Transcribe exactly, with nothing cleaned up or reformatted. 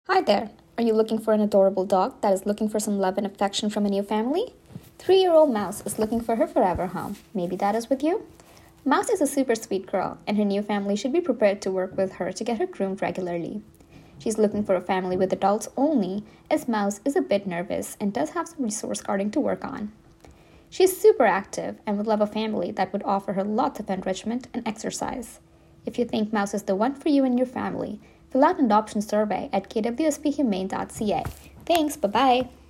Hi there. Are you looking for an adorable dog that is looking for some love and affection from a new family? Three-year-old Mouse is looking for her forever home. Maybe that is with you? Mouse is a super sweet girl, and her new family should be prepared to work with her to get her groomed regularly. She's looking for a family with adults only, as Mouse is a bit nervous and does have some resource guarding to work on. She's super active and would love a family that would offer her lots of enrichment and exercise. If you think Mouse is the one for you and your family, fill out an adoption survey at k w s p humane dot c a. Thanks, bye-bye.